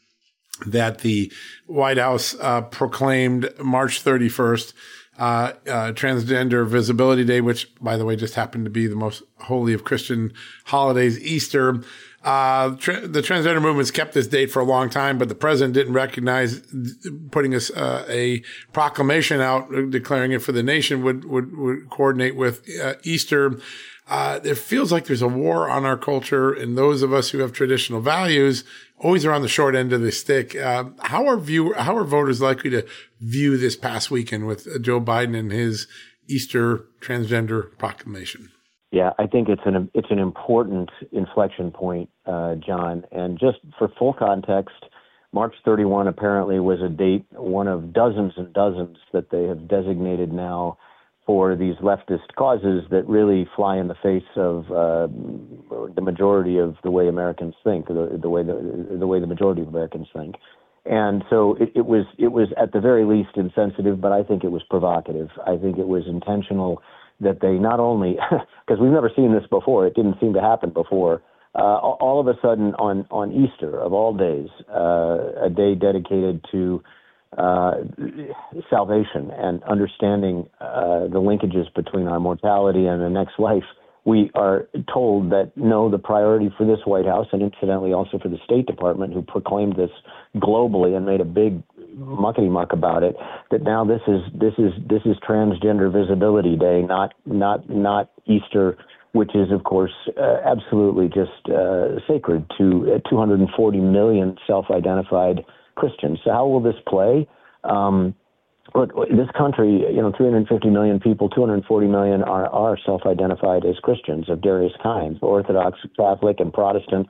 Speaker 1: that the White House uh, proclaimed March thirty-first uh, uh, Transgender Visibility Day, which, by the way, just happened to be the most holy of Christian holidays, Easter. Uh, tra- the transgender movement's kept this date for a long time, but the president didn't recognize putting a, uh, a proclamation out declaring it for the nation would, would, would coordinate with uh, Easter. Uh, it feels like there's a war on our culture, and those of us who have traditional values always are on the short end of the stick. Uh, how are view, how are voters likely to view this past weekend with Joe Biden and his Easter transgender proclamation?
Speaker 11: Yeah, I think it's an it's an important inflection point, uh, John. And just for full context, March thirty-first apparently was a date, one of dozens and dozens that they have designated now for these leftist causes that really fly in the face of uh, the majority of the way Americans think, the, the way the, the way the majority of Americans think. And so it, it was it was at the very least insensitive, but I think it was provocative. I think it was intentional that they not only, because we've never seen this before, it didn't seem to happen before, uh, all of a sudden on, on Easter, of all days, uh, a day dedicated to uh, salvation and understanding uh, the linkages between our mortality and the next life, we are told that, no, the priority for this White House, and incidentally also for the State Department, who proclaimed this globally and made a big muckety muck about it, that now this is this is this is Transgender Visibility Day, not not not Easter, which is of course uh, absolutely just uh, sacred to uh, two hundred forty million self-identified Christians. So how will this play? Um, look, this country, you know, three hundred fifty million people, two hundred forty million are are self-identified as Christians of various kinds, Orthodox, Catholic, and Protestant.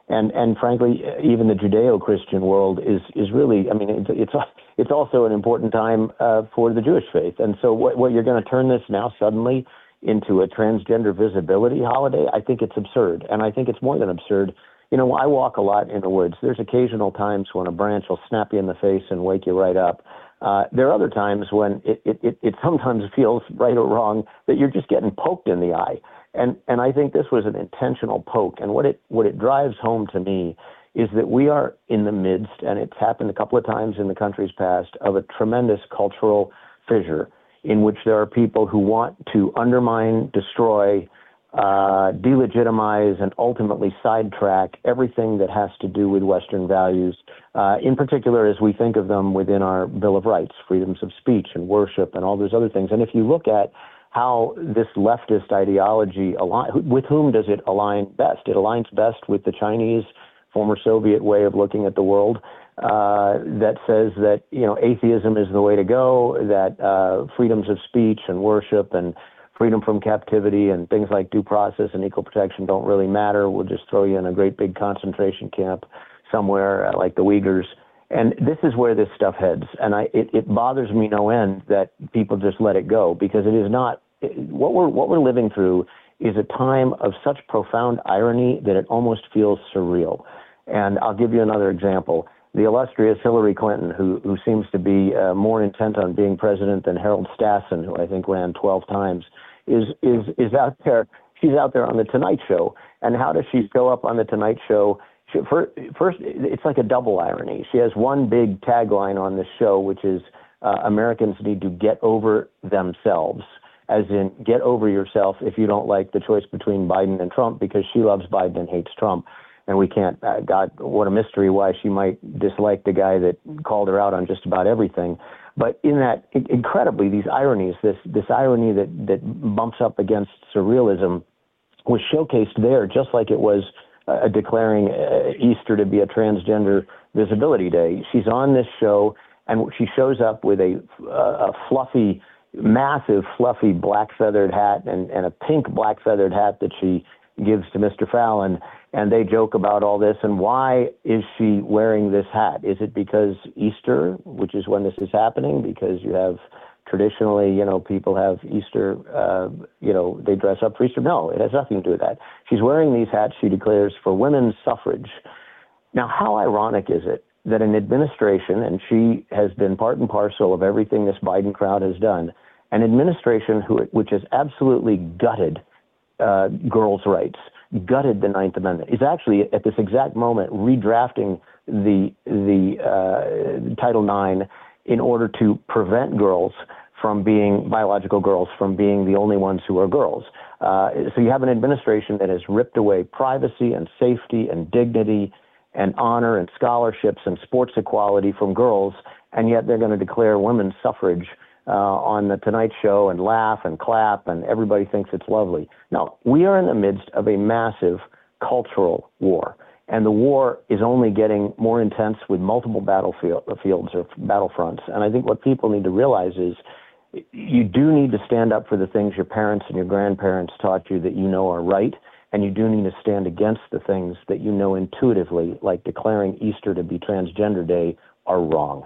Speaker 11: And and frankly, even the Judeo-Christian world is is really, I mean, it's it's, it's also an important time uh, for the Jewish faith. And so what, what you're going to turn this now suddenly into a transgender visibility holiday, I think it's absurd. And I think it's more than absurd. You know, I walk a lot in the woods. There's occasional times when a branch will snap you in the face and wake you right up. Uh, there are other times when it, it, it, it sometimes feels right or wrong that you're just getting poked in the eye. And and I think this was an intentional poke. And what it what it drives home to me is that we are in the midst, and it's happened a couple of times in the country's past, of a tremendous cultural fissure in which there are people who want to undermine, destroy, uh, delegitimize, and ultimately sidetrack everything that has to do with Western values, uh, in particular as we think of them within our Bill of Rights, freedoms of speech and worship and all those other things. And if you look at how this leftist ideology, align, with whom does it align best? It aligns best with the Chinese, former Soviet way of looking at the world, uh, that says that, you know, atheism is the way to go, that uh, freedoms of speech and worship and freedom from captivity and things like due process and equal protection don't really matter. We'll just throw you in a great big concentration camp somewhere uh, like the Uyghurs. And this is where this stuff heads. And I, it, it bothers me no end that people just let it go, because it is not, what we're, what we're living through is a time of such profound irony that it almost feels surreal. And I'll give you another example. The illustrious Hillary Clinton, who, who seems to be uh, more intent on being president than Harold Stassen, who I think ran twelve times, is, is, is out there. She's out there on The Tonight Show. And how does she show up on The Tonight Show? She, first, it's like a double irony. She has one big tagline on this show, which is uh, Americans need to get over themselves, as in get over yourself if you don't like the choice between Biden and Trump, because she loves Biden and hates Trump. And we can't, uh, God, what a mystery why she might dislike the guy that called her out on just about everything. But in that, incredibly, these ironies, this this irony that, that bumps up against surrealism was showcased there, just like it was uh, declaring uh, Easter to be a transgender visibility day. She's on this show, and she shows up with a, uh, a fluffy, massive, fluffy black feathered hat and, and a pink black feathered hat that she gives to Mister Fallon. And they joke about all this. And why is she wearing this hat? Is it because Easter, which is when this is happening, because you have traditionally, you know, people have Easter, uh, you know, they dress up for Easter? No, it has nothing to do with that. She's wearing these hats, she declares, for women's suffrage. Now, how ironic is it that an administration, and she has been part and parcel of everything this Biden crowd has done, an administration who, which has absolutely gutted uh, girls' rights, gutted the Ninth Amendment, is actually at this exact moment redrafting the the uh, Title nine in order to prevent girls from being, biological girls, from being the only ones who are girls. Uh, so you have an administration that has ripped away privacy and safety and dignity and honor and scholarships and sports equality from girls, and yet they're going to declare women's suffrage Uh, on The Tonight Show and laugh and clap, and everybody thinks it's lovely. Now, we are in the midst of a massive cultural war, and the war is only getting more intense with multiple battlefields or battlefronts. And I think what people need to realize is you do need to stand up for the things your parents and your grandparents taught you that you know are right, and you do need to stand against the things that you know intuitively, like declaring Easter to be Transgender Day, are wrong.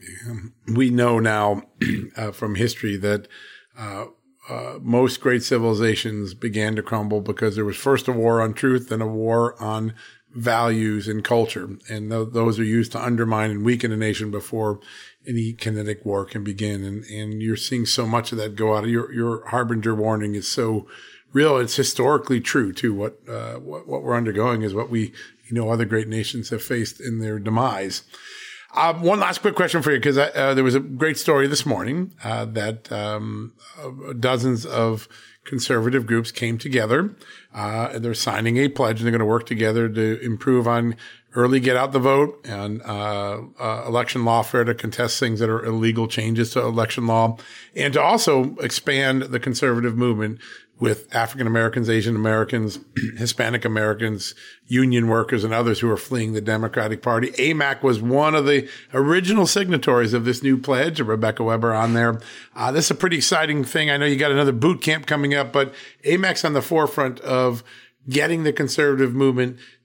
Speaker 1: We know now uh, from history that uh, uh, most great civilizations began to crumble because there was first a war on truth, then a war on values and culture. And th- those are used to undermine and weaken a nation before any kinetic war can begin. And, and you're seeing so much of that go out. Your, your harbinger warning is so real. It's historically true too. What, uh, what, what we're undergoing is what we, you know, other great nations have faced in their demise. Uh, one last quick question for you, because uh, there was a great story this morning uh, that um, uh, dozens of conservative groups came together. Uh, they're signing a pledge, and they're going to work together to improve on early get out the vote and uh, uh, election lawfare to contest things that are illegal changes to election law, and to also expand the conservative movement with African Americans, Asian Americans, Hispanic Americans, union workers, and others who are fleeing the Democratic Party. A M A C was one of the original signatories of this new pledge, Rebecca Weber on there. Uh, this is a pretty exciting thing. I know you got another boot camp coming up, but A M A C's on the forefront of getting the conservative movement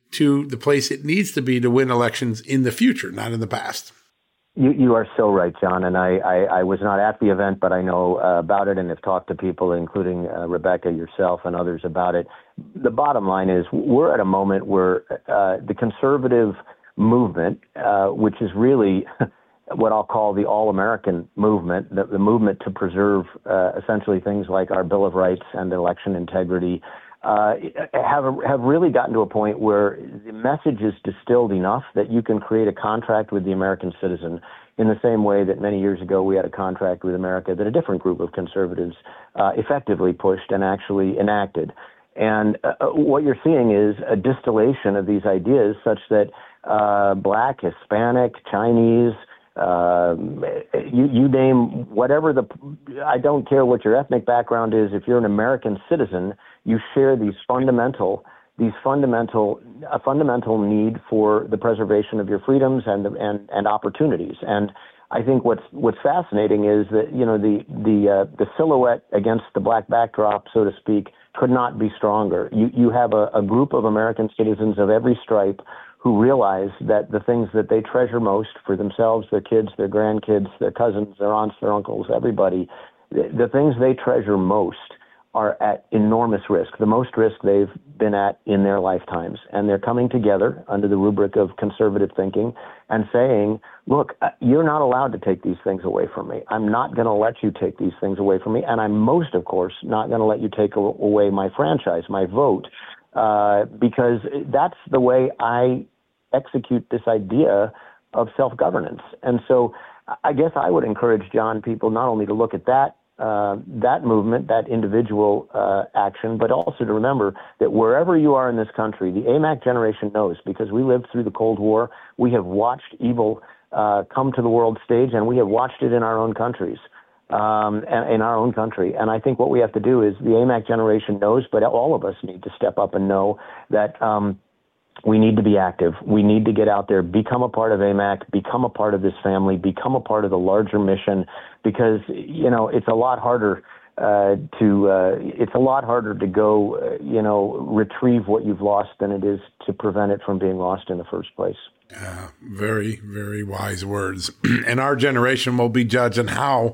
Speaker 1: to the place it needs to be to win elections in the future, not in the past.
Speaker 11: You, you are so right, John. And I, I, I was not at the event, but I know uh, about it and have talked to people, including uh, Rebecca, yourself, and others about it. The bottom line is we're at a moment where uh, the conservative movement, uh, which is really what I'll call the all-American movement, the, the movement to preserve uh, essentially things like our Bill of Rights and election integrity, uh, have have really gotten to a point where the message is distilled enough that you can create a contract with the American citizen in the same way that many years ago we had a contract with America that a different group of conservatives uh, effectively pushed and actually enacted. And uh, what you're seeing is a distillation of these ideas such that uh, Black, Hispanic, Chinese, Uh, you, you name whatever the, I don't care what your ethnic background is. If you're an American citizen, you share these fundamental, these fundamental, a fundamental need for the preservation of your freedoms and, and, and opportunities. And I think what's, what's fascinating is that, you know, the, the, uh, the silhouette against the black backdrop, so to speak, could not be stronger. You, you have a, a group of American citizens of every stripe who realize that the things that they treasure most for themselves, their kids, their grandkids, their cousins, their aunts, their uncles, everybody, the, the things they treasure most are at enormous risk, the most risk they've been at in their lifetimes. And they're coming together under the rubric of conservative thinking and saying, look, you're not allowed to take these things away from me. I'm not going to let you take these things away from me. And I'm most, of course, not going to let you take away my franchise, my vote, uh, because that's the way I execute this idea of self-governance. And so I guess I would encourage, John, people not only to look at that uh, that movement, that individual uh, action, but also to remember that wherever you are in this country, the A M A C generation knows, because we lived through the Cold War, we have watched evil uh, come to the world stage, and we have watched it in our own countries, um, and in our own country. And I think what we have to do is the A M A C generation knows, but all of us need to step up and know that um, we need to be active. We need to get out there, become a part of A M A C, become a part of this family, become a part of the larger mission, because, you know, it's a lot harder uh, to, uh, it's a lot harder to go, uh, you know, retrieve what you've lost than it is to prevent it from being lost in the first place.
Speaker 1: Uh, very, very wise words. And our generation will be judged on how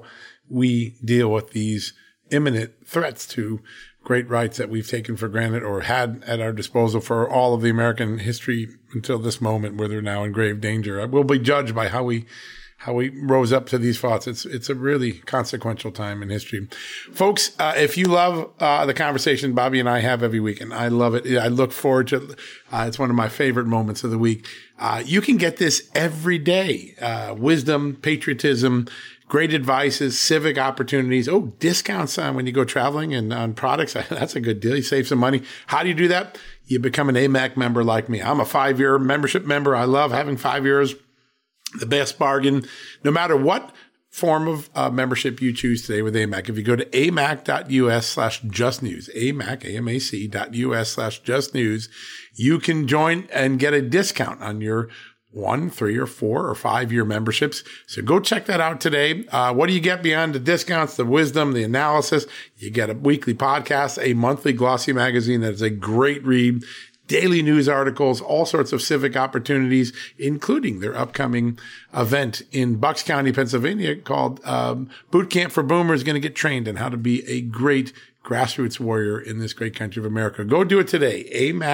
Speaker 1: we deal with these imminent threats to great rights that we've taken for granted or had at our disposal for all of the American history until this moment, where they're now in grave danger. We'll be judged by how we how we rose up to these thoughts. It's it's a really consequential time in history. Folks, uh, if you love uh, the conversation Bobby and I have every week, and I love it, I look forward to uh, it's one of my favorite moments of the week. Uh, you can get this every day. Uh, wisdom, patriotism, great advices, civic opportunities. Oh, discounts on when you go traveling and on products. That's a good deal. You save some money. How do you do that? You become an A M A C member like me. I'm a five-year membership member. I love having five years. The best bargain, no matter what form of uh, membership you choose today with A M A C. If you go to amac.us slash just news, amac, A-M-A-C dot U-S slash just news, you can join and get a discount on your one, three, or four, or five-year memberships. So go check that out today. Uh, what do you get beyond the discounts, the wisdom, the analysis? You get a weekly podcast, a monthly glossy magazine that is a great read, daily news articles, all sorts of civic opportunities, including their upcoming event in Bucks County, Pennsylvania, called um, Boot Camp for Boomers, going to get trained on how to be a great grassroots warrior in this great country of America. Go do it today.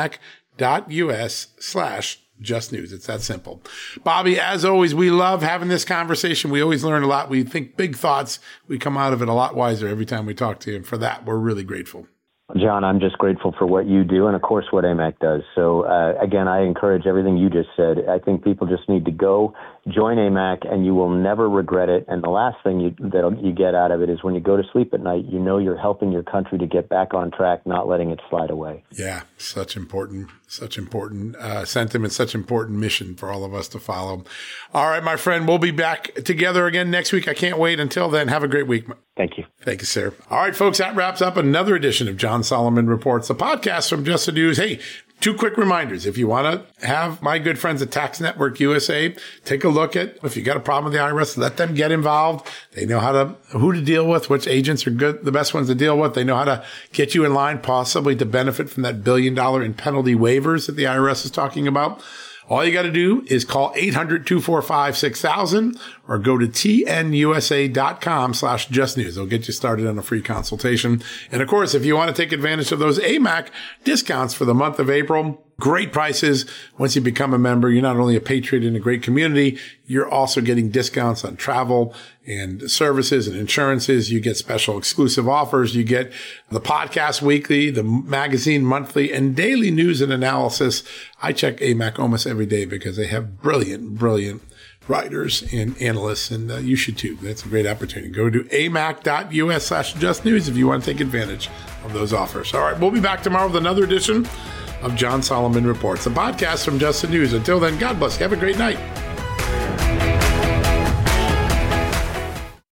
Speaker 1: amac.us slash just news. It's that simple. Bobby, as always, we love having this conversation. We always learn a lot. We think big thoughts. We come out of it a lot wiser every time we talk to you. And for that, we're really grateful.
Speaker 11: John, I'm just grateful for what you do and, of course, what A M A C does. So, uh, again, I encourage everything you just said. I think people just need to go join A M A C, and you will never regret it. And the last thing you, that you get out of it is when you go to sleep at night, you know you're helping your country to get back on track, not letting it slide away.
Speaker 1: Yeah, such important, such important uh, sentiment, such important mission for all of us to follow. All right, my friend, we'll be back together again next week. I can't wait. Until then, have a great week.
Speaker 11: Thank you.
Speaker 1: Thank you, sir. All right, folks, that wraps up another edition of John Solomon Reports, the podcast from Just the News. Hey, Two quick reminders. If you want to have my good friends at Tax Network U S A, take a look at, if you got a problem with the I R S, let them get involved. They know how to, who to deal with, which agents are good, the best ones to deal with. They know how to get you in line, possibly to benefit from that billion dollar in penalty waivers that the I R S is talking about. All you got to do is call eight hundred, two four five, six thousand or go to tnusa.com slash just news. They'll get you started on a free consultation. And of course, if you want to take advantage of those A M A C discounts for the month of April, great prices. Once you become a member, you're not only a patriot in a great community, you're also getting discounts on travel and services and insurances. You get special exclusive offers. You get the podcast weekly, the magazine monthly, and daily news and analysis. I check A M A C almost every day because they have brilliant, brilliant writers and analysts, and uh, you should too. That's a great opportunity. Go to amac.us slash just news if you want to take advantage of those offers. All right, we'll be back tomorrow with another edition of John Solomon Reports, a podcast from Just the News. Until then, God bless you. Have a great night.